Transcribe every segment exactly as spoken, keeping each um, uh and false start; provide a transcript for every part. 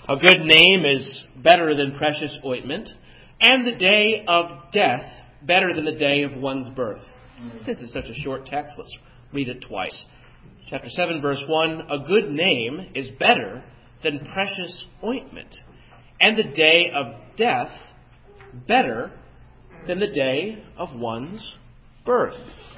A good name is better than precious ointment, and the day of death better than the day of one's birth. Since it's such a short text, let's read it twice. Chapter seven, verse one, a good name is better than precious ointment, and the day of death better than the day of one's birth.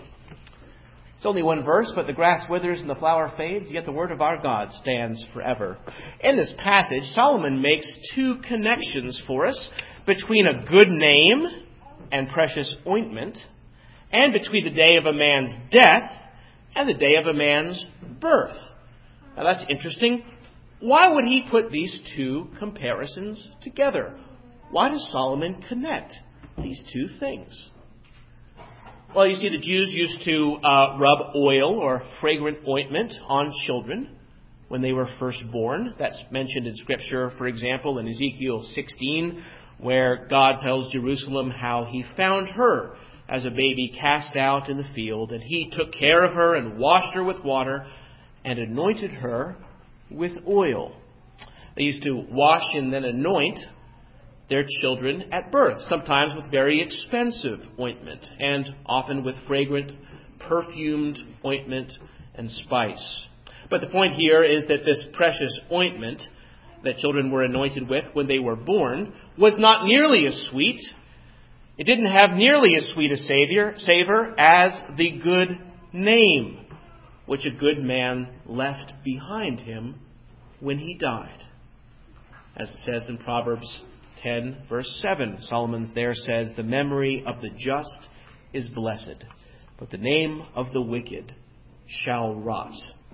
It's only one verse, but the grass withers and the flower fades, yet the word of our God stands forever. In this passage, Solomon makes two connections for us between a good name and precious ointment, and between the day of a man's death and the day of a man's birth. Now that's interesting. Why would he put these two comparisons together? Why does Solomon connect these two things? Well, you see, the Jews used to uh, rub oil or fragrant ointment on children when they were first born. That's mentioned in Scripture, for example, in Ezekiel sixteen, where God tells Jerusalem how he found her as a baby cast out in the field, and he took care of her and washed her with water and anointed her with oil. They used to wash and then anoint their children at birth, sometimes with very expensive ointment, and often with fragrant, perfumed ointment and spice. But the point here is that this precious ointment that children were anointed with when they were born was not nearly as sweet. It didn't have nearly as sweet a savior, savor as the good name which a good man left behind him when he died. As it says in Proverbs ten, verse seven, Solomon there says, the memory of the just is blessed, but the name of the wicked shall rot.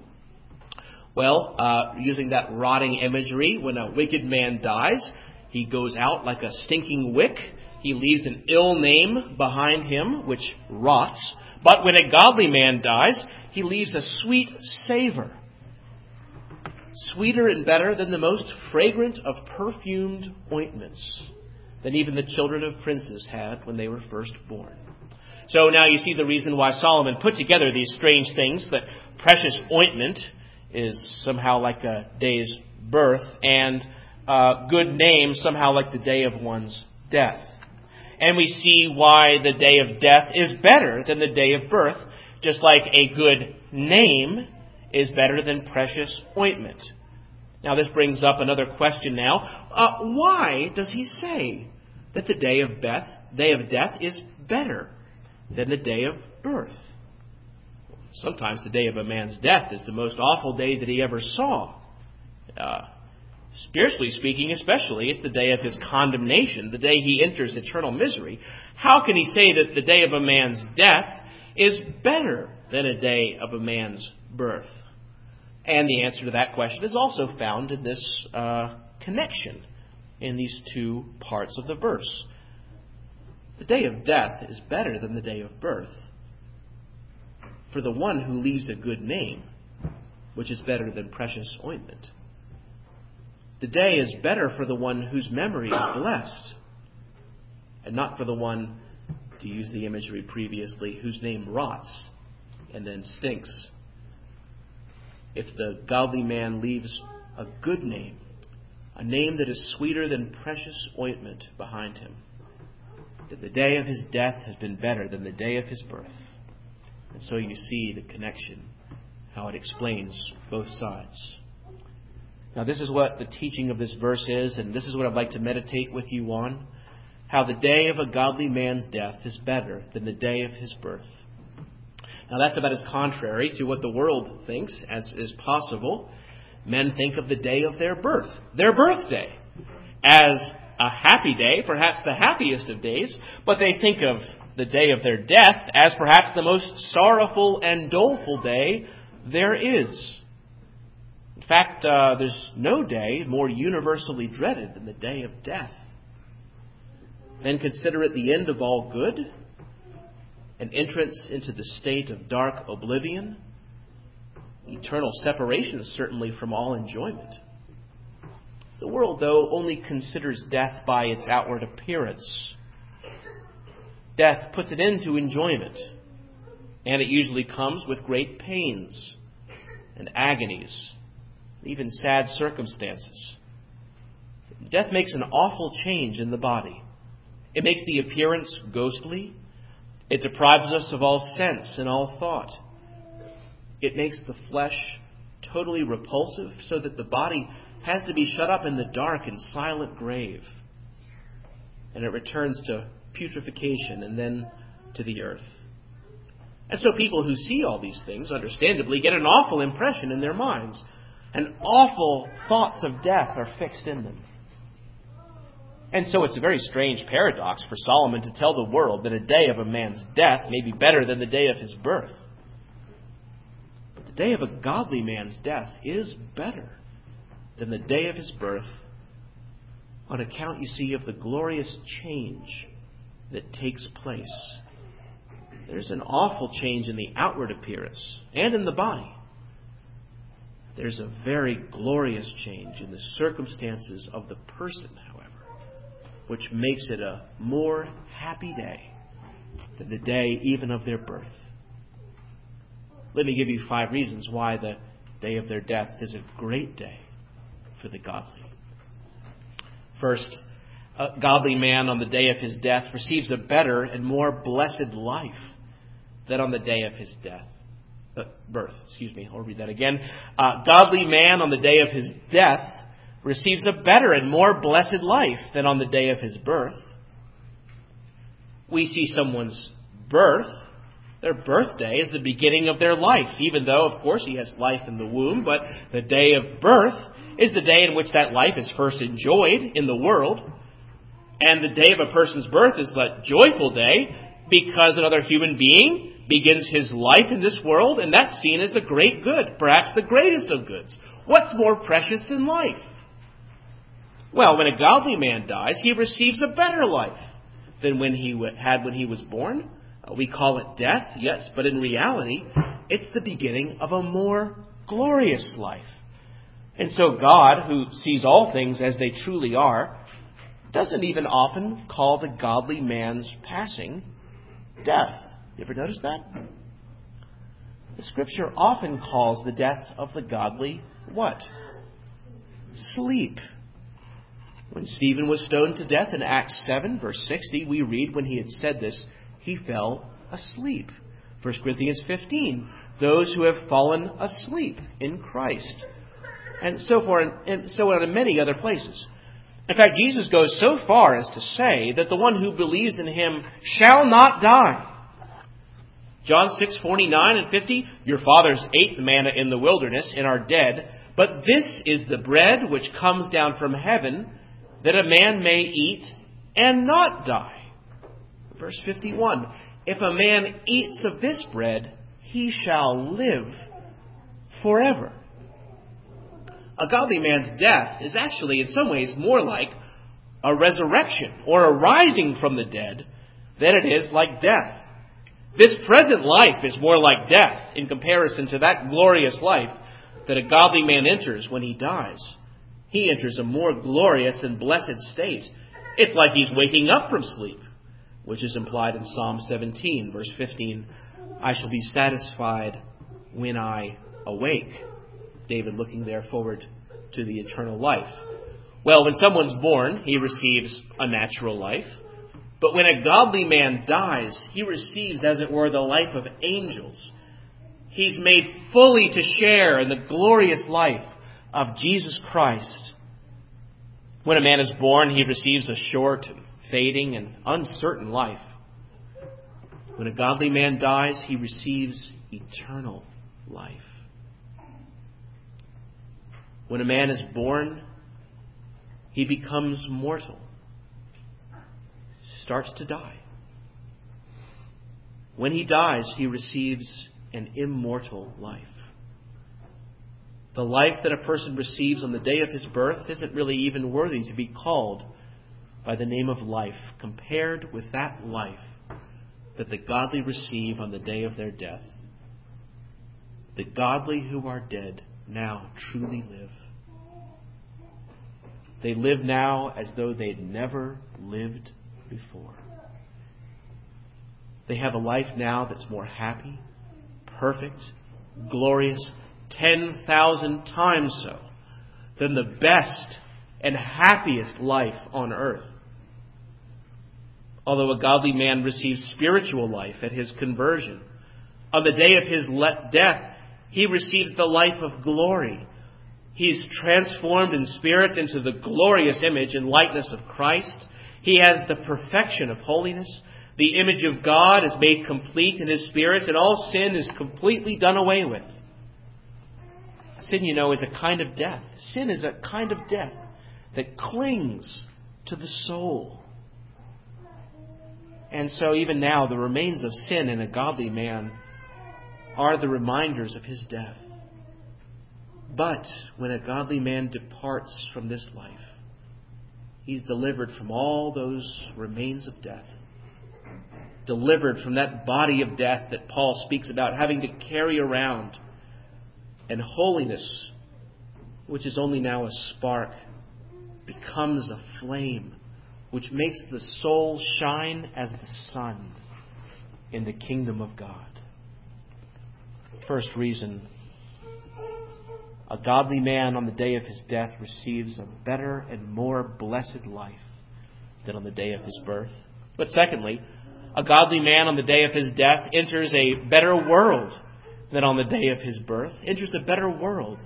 Well, uh, using that rotting imagery, when a wicked man dies, he goes out like a stinking wick. He leaves an ill name behind him, which rots. But when a godly man dies, he leaves a sweet savor, sweeter and better than the most fragrant of perfumed ointments, than even the children of princes had when they were first born. So now you see the reason why Solomon put together these strange things, that precious ointment is somehow like a day's birth, and uh, good name somehow like the day of one's death. And we see why the day of death is better than the day of birth, just like a good name is better than precious ointment. Now this brings up another question now. Uh, why does he say that the day of death, day of death is better than the day of birth? Sometimes the day of a man's death is the most awful day that he ever saw. Uh, spiritually speaking, especially, it's the day of his condemnation, the day he enters eternal misery. How can he say that the day of a man's death is better than a day of a man's birth? And the answer to that question is also found in this uh, connection in these two parts of the verse. The day of death is better than the day of birth for the one who leaves a good name, which is better than precious ointment. The day is better for the one whose memory is blessed, and not for the one, to use the imagery previously, whose name rots and then stinks. If the godly man leaves a good name, a name that is sweeter than precious ointment behind him, that the day of his death has been better than the day of his birth. And so you see the connection, how it explains both sides. Now this is what the teaching of this verse is, and this is what I'd like to meditate with you on. How the day of a godly man's death is better than the day of his birth. Now that's about as contrary to what the world thinks as is possible. Men think of the day of their birth, their birthday, as a happy day, perhaps the happiest of days, but they think of the day of their death as perhaps the most sorrowful and doleful day there is. In fact, uh, there's no day more universally dreaded than the day of death. Men consider it the end of all good, an entrance into the state of dark oblivion, eternal separation certainly from all enjoyment. The world, though, only considers death by its outward appearance. Death puts an end to enjoyment, and it usually comes with great pains and agonies, even sad circumstances. Death makes an awful change in the body. It makes the appearance ghostly. It deprives us of all sense and all thought. It makes the flesh totally repulsive so that the body has to be shut up in the dark and silent grave. And it returns to putrefaction and then to the earth. And so people who see all these things, understandably, get an awful impression in their minds. And awful thoughts of death are fixed in them. And so it's a very strange paradox for Solomon to tell the world that a day of a man's death may be better than the day of his birth. But the day of a godly man's death is better than the day of his birth on account, you see, of the glorious change that takes place. There's an awful change in the outward appearance and in the body. There's a very glorious change in the circumstances of the person, however, which makes it a more happy day than the day even of their birth. Let me give you five reasons why the day of their death is a great day for the godly. First, a godly man on the day of his death receives a better and more blessed life than on the day of his death. Uh, birth, excuse me, I'll read that again. A godly man on the day of his death receives a better and more blessed life than on the day of his birth. We see someone's birth, their birthday, is the beginning of their life, even though, of course, he has life in the womb, but the day of birth is the day in which that life is first enjoyed in the world. And the day of a person's birth is a joyful day because another human being begins his life in this world, and that's seen as the great good, perhaps the greatest of goods. What's more precious than life? Well, when a godly man dies, he receives a better life than when he had when he was born. We call it death, yes, but in reality, it's the beginning of a more glorious life. And so God, who sees all things as they truly are, doesn't even often call the godly man's passing death. You ever notice that? The Scripture often calls the death of the godly what? Sleep. When Stephen was stoned to death in Acts seven, verse sixty, we read when he had said this, he fell asleep. First Corinthians fifteen, those who have fallen asleep in Christ. And so forth, and so on in many other places. In fact, Jesus goes so far as to say that the one who believes in him shall not die. John six, forty-nine and fifty, your fathers ate the manna in the wilderness and are dead, but this is the bread which comes down from heaven, that a man may eat and not die. Verse fifty-one, if a man eats of this bread, he shall live forever. A godly man's death is actually in some ways more like a resurrection or a rising from the dead than it is like death. This present life is more like death in comparison to that glorious life that a godly man enters when he dies. He enters a more glorious and blessed state. It's like he's waking up from sleep, which is implied in Psalm seventeen, verse fifteen. I shall be satisfied when I awake. David looking there forward to the eternal life. Well, when someone's born, he receives a natural life. But when a godly man dies, he receives, as it were, the life of angels. He's made fully to share in the glorious life of Jesus Christ. When a man is born, he receives a short and fading and uncertain life. When a godly man dies, he receives eternal life. When a man is born, he becomes mortal, starts to die. When he dies, he receives an immortal life. The life that a person receives on the day of his birth isn't really even worthy to be called by the name of life, compared with that life that the godly receive on the day of their death. The godly who are dead now truly live. They live now as though they'd never lived before. They have a life now that's more happy, perfect, glorious, ten thousand times so than the best and happiest life on earth. Although a godly man receives spiritual life at his conversion, on the day of his death, he receives the life of glory. He is transformed in spirit into the glorious image and likeness of Christ. He has the perfection of holiness. The image of God is made complete in his spirit, and all sin is completely done away with. Sin, you know, is a kind of death. Sin is a kind of death that clings to the soul. And so even now, the remains of sin in a godly man are the reminders of his death. But when a godly man departs from this life, he's delivered from all those remains of death. Delivered from that body of death that Paul speaks about having to carry around. And holiness, which is only now a spark, becomes a flame, which makes the soul shine as the sun in the kingdom of God. First reason, a godly man on the day of his death receives a better and more blessed life than on the day of his birth. But secondly, a godly man on the day of his death enters a better world than on the day of his birth. Enters a better world.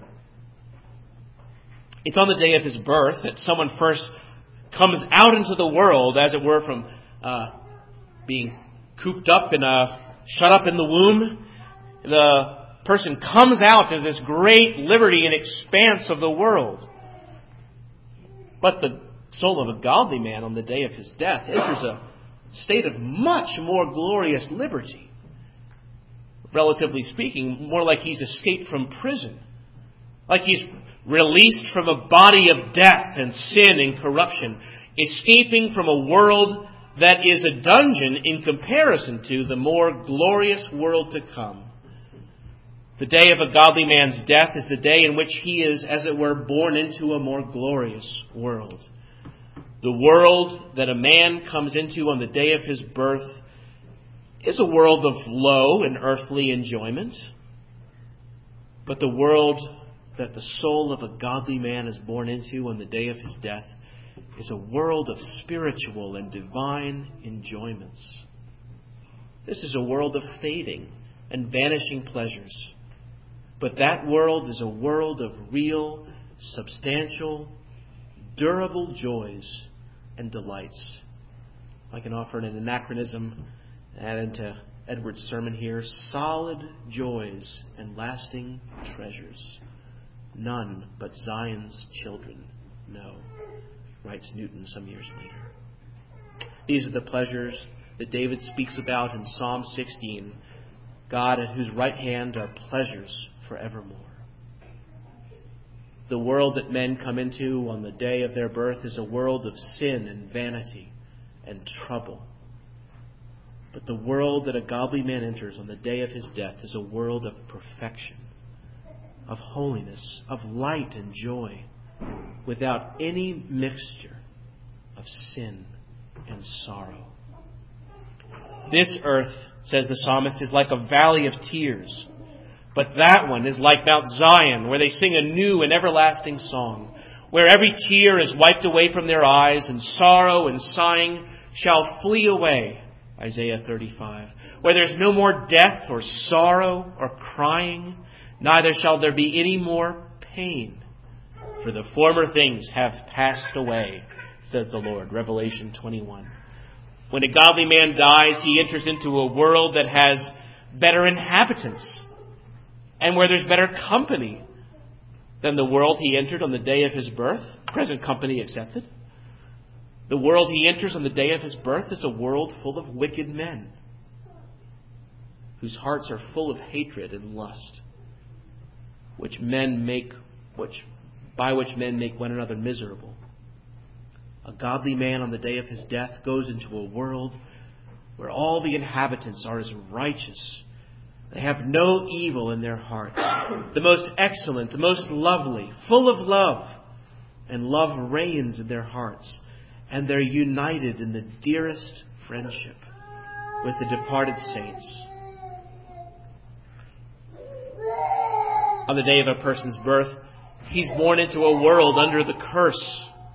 It's on the day of his birth that someone first comes out into the world, as it were, from uh, being cooped up in a, shut up in the womb. The person comes out into this great liberty and expanse of the world. But the soul of a godly man on the day of his death enters a state of much more glorious liberty. Relatively speaking, more like he's escaped from prison. Like he's released from a body of death and sin and corruption. Escaping from a world that is a dungeon in comparison to the more glorious world to come. The day of a godly man's death is the day in which he is, as it were, born into a more glorious world. The world that a man comes into on the day of his birth is a world of low and earthly enjoyment. But the world that the soul of a godly man is born into on the day of his death is a world of spiritual and divine enjoyments. This is a world of fading and vanishing pleasures. But that world is a world of real, substantial, durable joys and delights. I can offer an anachronism, add into Edward's sermon here, solid joys and lasting treasures. None but Zion's children know, writes Newton some years later. These are the pleasures that David speaks about in Psalm sixteen. God at whose right hand are pleasures forevermore. The world that men come into on the day of their birth is a world of sin and vanity and trouble. But the world that a godly man enters on the day of his death is a world of perfection, of holiness, of light and joy, without any mixture of sin and sorrow. This earth, says the psalmist, is like a valley of tears. But that one is like Mount Zion, where they sing a new and everlasting song, where every tear is wiped away from their eyes, and sorrow and sighing shall flee away. Isaiah thirty-five. Where there's no more death or sorrow or crying, neither shall there be any more pain. For the former things have passed away, says the Lord. Revelation twenty-one. When a godly man dies, he enters into a world that has better inhabitants, and where there's better company than the world he entered on the day of his birth, present company accepted. The world he enters on the day of his birth is a world full of wicked men, whose hearts are full of hatred and lust, which men make, which by which men make one another miserable. A godly man on the day of his death goes into a world where all the inhabitants are as righteous. They have no evil in their hearts. The most excellent, the most lovely, full of love. And love reigns in their hearts. And they're united in the dearest friendship with the departed saints. On the day of a person's birth, he's born into a world under the curse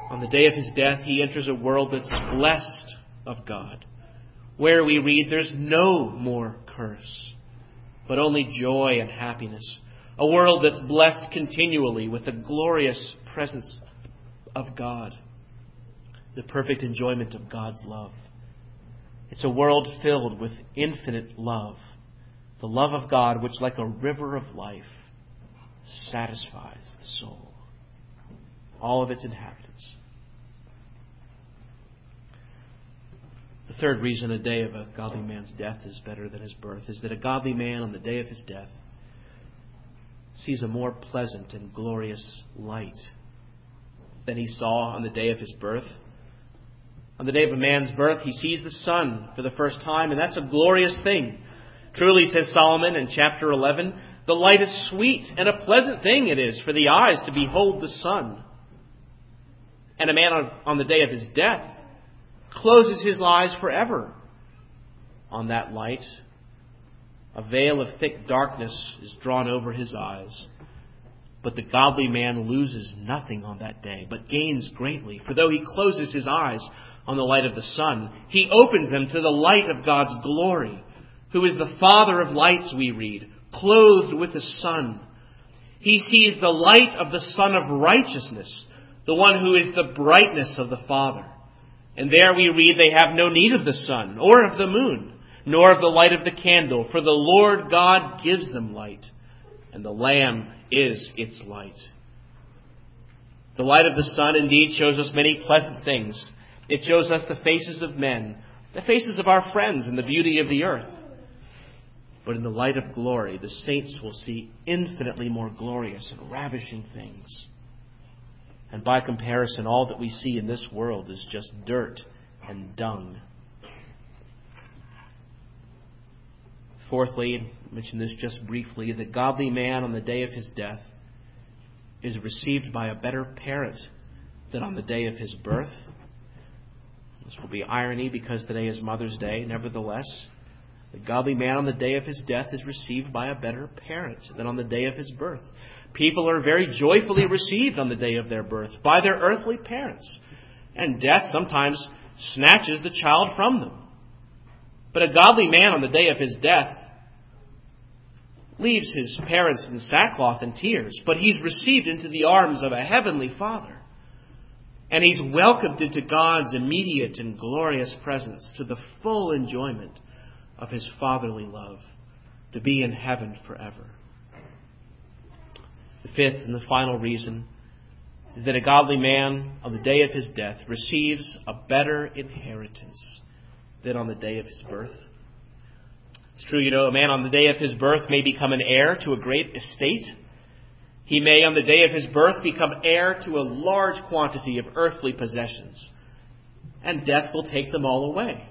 On the day of his death, he enters a world that's blessed of God, where we read there's no more curse, but only joy and happiness. A world that's blessed continually with the glorious presence of God, the perfect enjoyment of God's love. It's a world filled with infinite love, the love of God which, like a river of life, satisfies the soul, all of its inhabitants. The third reason a day of a godly man's death is better than his birth is that a godly man on the day of his death sees a more pleasant and glorious light than he saw on the day of his birth. On the day of a man's birth, he sees the sun for the first time, and that's a glorious thing. Truly, says Solomon in chapter eleven, the light is sweet, and a pleasant thing it is for the eyes to behold the sun. And a man on, on the day of his death closes his eyes forever on that light. A veil of thick darkness is drawn over his eyes. But the godly man loses nothing on that day, but gains greatly. For though he closes his eyes on the light of the sun, he opens them to the light of God's glory, who is the Father of lights, we read, clothed with the sun. He sees the light of the Son of righteousness, the one who is the brightness of the Father. And there we read they have no need of the sun, or of the moon, nor of the light of the candle, for the Lord God gives them light, and the Lamb is its light. The light of the sun indeed shows us many pleasant things. It shows us the faces of men, the faces of our friends, and the beauty of the earth. But in the light of glory, the saints will see infinitely more glorious and ravishing things. And by comparison, all that we see in this world is just dirt and dung. Fourthly, I mentioned this just briefly, the godly man on the day of his death is received by a better parent than on the day of his birth. This will be irony because today is Mother's Day. Nevertheless, the godly man on the day of his death is received by a better parent than on the day of his birth. People are very joyfully received on the day of their birth by their earthly parents. And death sometimes snatches the child from them. But a godly man on the day of his death leaves his parents in sackcloth and tears, but he's received into the arms of a heavenly Father. And he's welcomed into God's immediate and glorious presence to the full enjoyment of his fatherly love, to be in heaven forever. The fifth and the final reason is that a godly man on the day of his death receives a better inheritance than on the day of his birth. It's true, you know, a man on the day of his birth may become an heir to a great estate. He may, on the day of his birth, become heir to a large quantity of earthly possessions. And death will take them all away.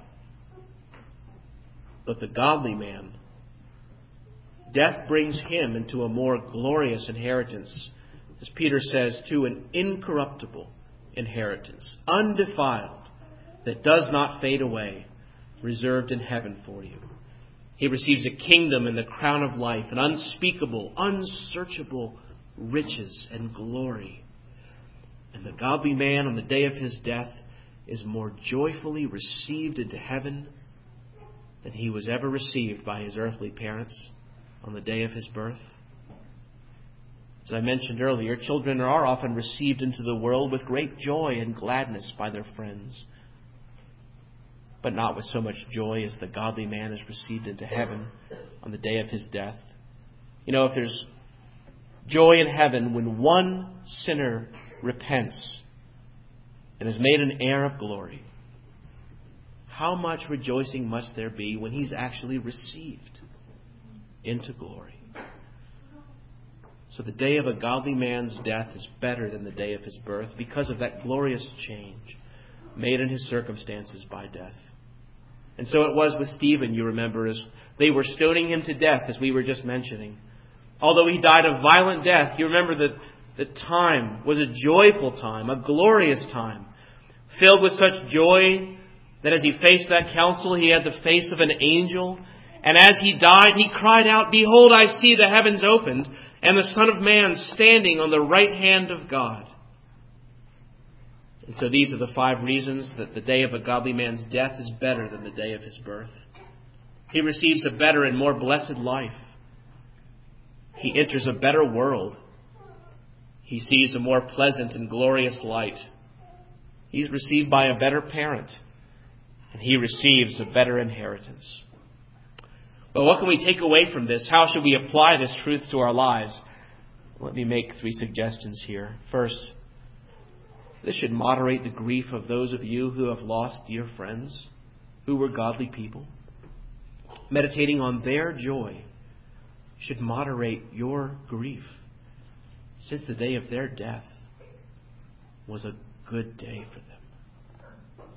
But the godly man, death brings him into a more glorious inheritance. As Peter says, to an incorruptible inheritance, undefiled, that does not fade away, reserved in heaven for you. He receives a kingdom and the crown of life, an unspeakable, unsearchable riches and glory. And the godly man on the day of his death is more joyfully received into heaven than he was ever received by his earthly parents on the day of his birth. As I mentioned earlier, children are often received into the world with great joy and gladness by their friends, but not with so much joy as the godly man is received into heaven on the day of his death. You know, if there's joy in heaven when one sinner repents and is made an heir of glory, how much rejoicing must there be when he's actually received into glory? So the day of a godly man's death is better than the day of his birth because of that glorious change made in his circumstances by death. And so it was with Stephen, you remember, as they were stoning him to death, as we were just mentioning. Although he died a violent death, you remember that the time was a joyful time, a glorious time, filled with such joy that as he faced that council, he had the face of an angel. And as he died, he cried out, "Behold, I see the heavens opened, and the Son of Man standing on the right hand of God." And so these are the five reasons that the day of a godly man's death is better than the day of his birth. He receives a better and more blessed life. He enters a better world. He sees a more pleasant and glorious light. He's received by a better parent. And he receives a better inheritance. But what can we take away from this? How should we apply this truth to our lives? Let me make three suggestions here. First, this should moderate the grief of those of you who have lost dear friends, who were godly people. Meditating on their joy should moderate your grief, since the day of their death was a good day for them.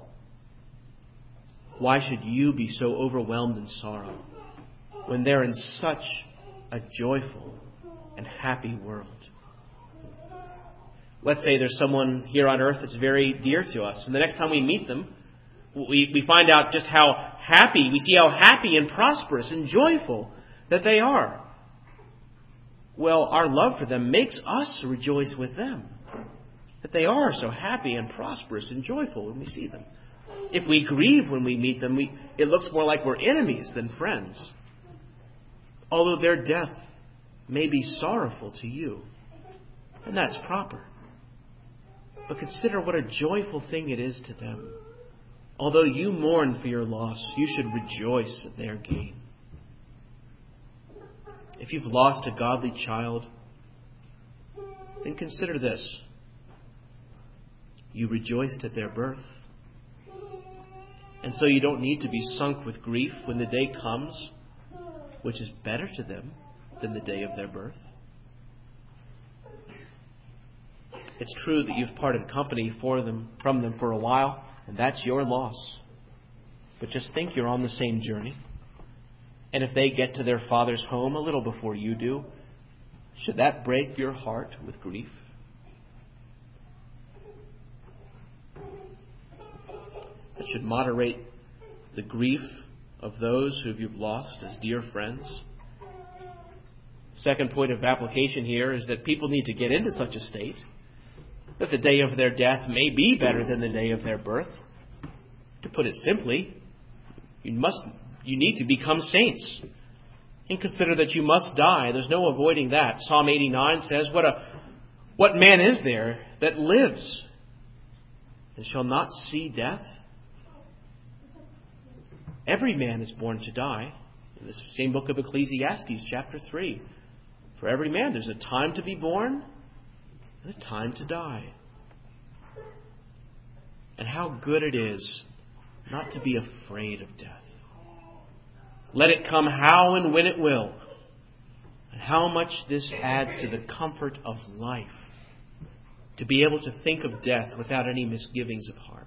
Why should you be so overwhelmed in sorrow when they're in such a joyful and happy world? Let's say there's someone here on earth that's very dear to us, and the next time we meet them, we, we find out just how happy, we see how happy and prosperous and joyful that they are. Well, our love for them makes us rejoice with them, that they are so happy and prosperous and joyful when we see them. If we grieve when we meet them, we, it looks more like we're enemies than friends. Although their death may be sorrowful to you, and that's proper. But consider what a joyful thing it is to them. Although you mourn for your loss, you should rejoice at their gain. If you've lost a godly child, then consider this. You rejoiced at their birth. And so you don't need to be sunk with grief when the day comes, which is better to them than the day of their birth. It's true that you've parted company for them, from them for a while, and that's your loss. But just think you're on the same journey. And if they get to their father's home a little before you do, should that break your heart with grief? That should moderate the grief of those who you've lost as dear friends. Second point of application here is that people need to get into such a state that the day of their death may be better than the day of their birth. To put it simply, you must, you need to become saints. And consider that you must die. There's no avoiding that. Psalm eighty-nine says, What a what man is there that lives and shall not see death? Every man is born to die. In this same book of Ecclesiastes, chapter three. For every man, there's a time to be born and a time to die. And how good it is not to be afraid of death. Let it come how and when it will. And how much this adds to the comfort of life. To be able to think of death without any misgivings of heart.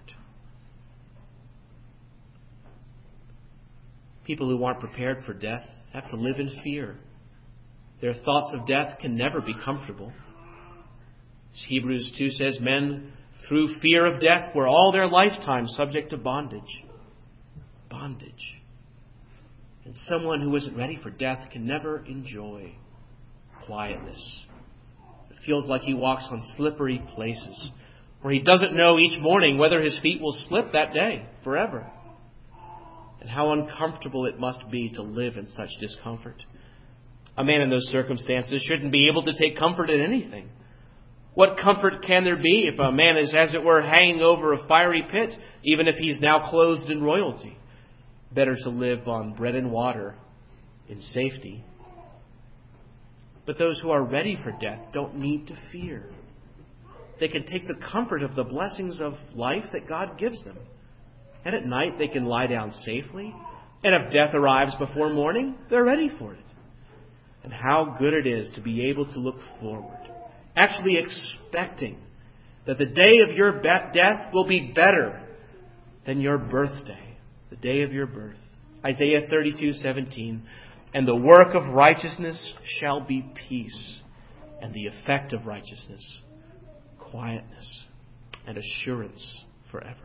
People who aren't prepared for death have to live in fear. Their thoughts of death can never be comfortable. As Hebrews two says, men through fear of death were all their lifetime subject to bondage. Bondage. And someone who isn't ready for death can never enjoy quietness. It feels like he walks on slippery places, where he doesn't know each morning whether his feet will slip that day forever. And how uncomfortable it must be to live in such discomfort. A man in those circumstances shouldn't be able to take comfort in anything. What comfort can there be if a man is, as it were, hanging over a fiery pit, even if he's now clothed in royalty? Better to live on bread and water in safety. But those who are ready for death don't need to fear. They can take the comfort of the blessings of life that God gives them. And at night they can lie down safely. And if death arrives before morning, they're ready for it. And how good it is to be able to look forward, actually expecting that the day of your death will be better than your birthday, the day of your birth. Isaiah thirty-two seventeen, and the work of righteousness shall be peace, and the effect of righteousness, quietness and assurance forever.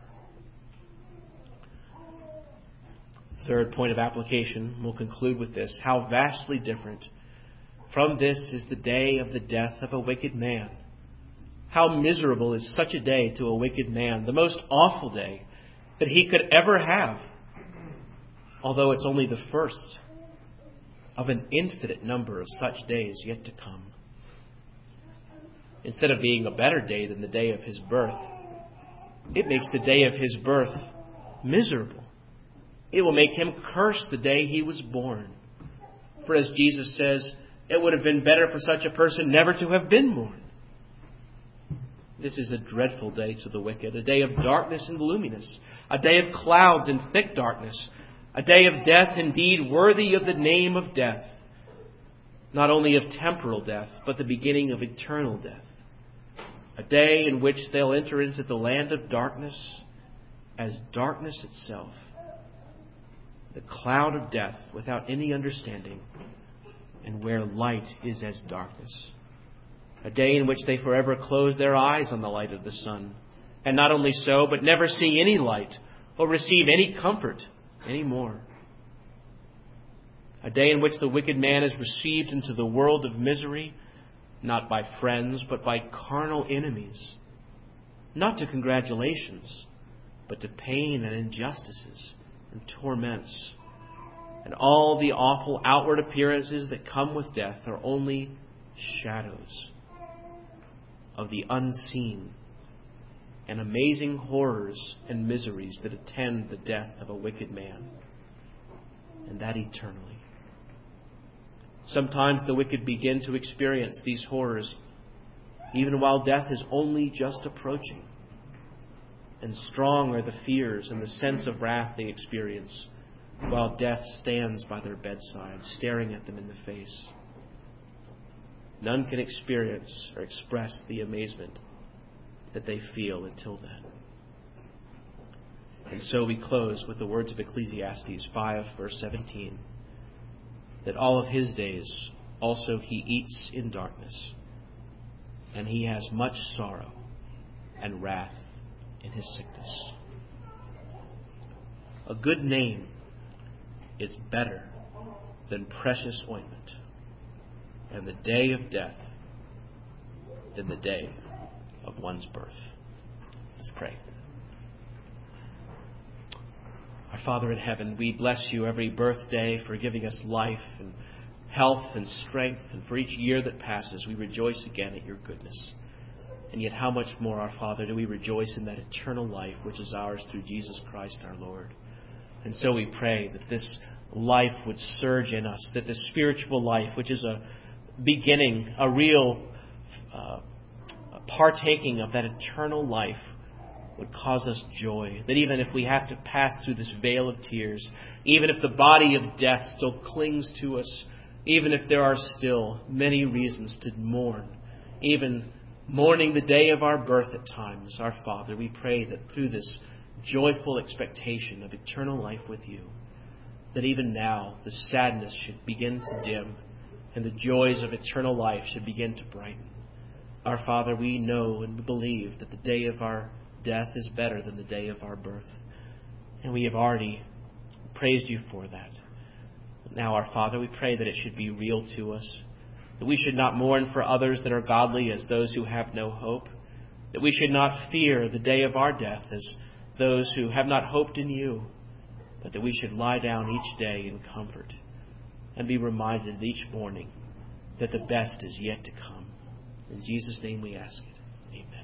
Third point of application, we'll conclude with this. How vastly different from this is the day of the death of a wicked man How miserable is such a day to a wicked man, the most awful day that he could ever have, although it's only the first of an infinite number of such days yet to come. Instead of being a better day than the day of his birth, it makes the day of his birth miserable. It will make him curse the day he was born. For as Jesus says, it would have been better for such a person never to have been born. This is a dreadful day to the wicked, a day of darkness and gloominess, a day of clouds and thick darkness, a day of death indeed worthy of the name of death, not only of temporal death, but the beginning of eternal death, a day in which they'll enter into the land of darkness as darkness itself, the cloud of death without any understanding, and where light is as darkness. A day in which they forever close their eyes on the light of the sun. And not only so, but never see any light or receive any comfort anymore. A day in which the wicked man is received into the world of misery, not by friends, but by carnal enemies. Not to congratulations, but to pain and injustices and torments. And all the awful outward appearances that come with death are only shadows of the unseen and amazing horrors and miseries that attend the death of a wicked man, and that eternally. Sometimes the wicked begin to experience these horrors even while death is only just approaching, and strong are the fears and the sense of wrath they experience while death stands by their bedside, staring at them in the face. None can experience or express the amazement that they feel until then. And so we close with the words of Ecclesiastes five, verse seventeen, that all of his days also he eats in darkness, and he has much sorrow and wrath in his sickness. A good name is better than precious ointment, and the day of death than the day of one's birth. Let's pray. Our Father in heaven, we bless you every birthday for giving us life and health and strength, and for each year that passes we rejoice again at your goodness. And yet how much more, our Father, do we rejoice in that eternal life which is ours through Jesus Christ our Lord. And so we pray that this life would surge in us, that the spiritual life, which is a beginning, a real uh, partaking of that eternal life, would cause us joy. That even if we have to pass through this vale of tears, even if the body of death still clings to us, even if there are still many reasons to mourn, even mourning the day of our birth at times, our Father, we pray that through this joyful expectation of eternal life with you, that even now the sadness should begin to dim and the joys of eternal life should begin to brighten. Our Father, we know and believe that the day of our death is better than the day of our birth. And we have already praised you for that. Now, our Father, we pray that it should be real to us, that we should not mourn for others that are godly as those who have no hope, that we should not fear the day of our death as those who have not hoped in you, but that we should lie down each day in comfort and be reminded each morning that the best is yet to come. In Jesus' name we ask it. Amen.